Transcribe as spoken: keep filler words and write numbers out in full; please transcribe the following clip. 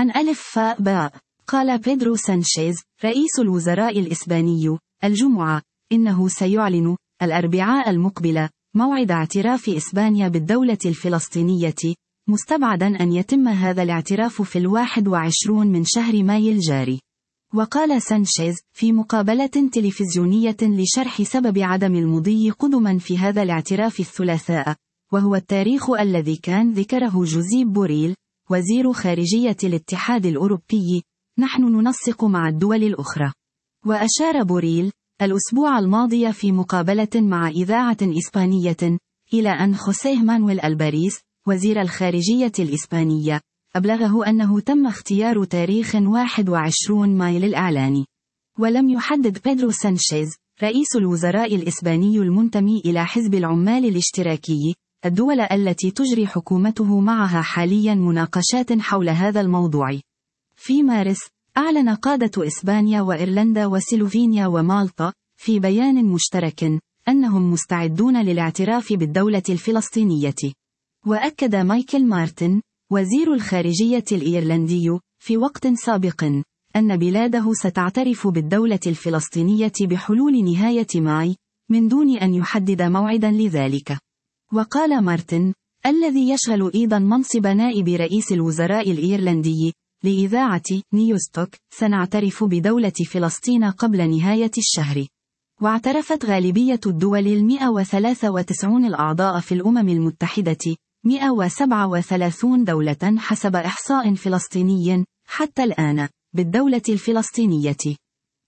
عن ألف فاء باء. قال بيدرو سانشيز رئيس الوزراء الإسباني الجمعة إنه سيعلن الأربعاء المقبل موعد اعتراف إسبانيا بالدولة الفلسطينية، مستبعدا أن يتم هذا الاعتراف في الواحد وعشرون من شهر مايو الجاري. وقال سانشيز في مقابلة تلفزيونية لشرح سبب عدم المضي قدما في هذا الاعتراف الثلاثاء، وهو التاريخ الذي كان ذكره جوزيب بوريل وزير خارجية الاتحاد الأوروبي: نحن ننسق مع الدول الأخرى. وأشار بوريل الأسبوع الماضي في مقابلة مع إذاعة إسبانية إلى أن خوسيه مانويل ألباريس وزير الخارجية الإسبانية أبلغه أنه تم اختيار تاريخ واحد وعشرين مايو للإعلان. ولم يحدد بيدرو سانشيز رئيس الوزراء الإسباني المنتمي إلى حزب العمال الاشتراكي الدول التي تجري حكومته معها حاليا مناقشات حول هذا الموضوع. في مارس أعلن قادة إسبانيا وإيرلندا وسلوفينيا ومالطا في بيان مشترك أنهم مستعدون للاعتراف بالدولة الفلسطينية. وأكد مايكل مارتن وزير الخارجية الإيرلندي في وقت سابق أن بلاده ستعترف بالدولة الفلسطينية بحلول نهاية ماي من دون أن يحدد موعدا لذلك. وقال مارتن الذي يشغل أيضا منصب نائب رئيس الوزراء الإيرلندي لإذاعة نيوستوك: سنعترف بدولة فلسطين قبل نهاية الشهر. واعترفت غالبية الدول المئة وثلاثة وتسعين الأعضاء في الأمم المتحدة مئة وسبعة وثلاثين دولة حسب إحصاء فلسطيني حتى الآن بالدولة الفلسطينية.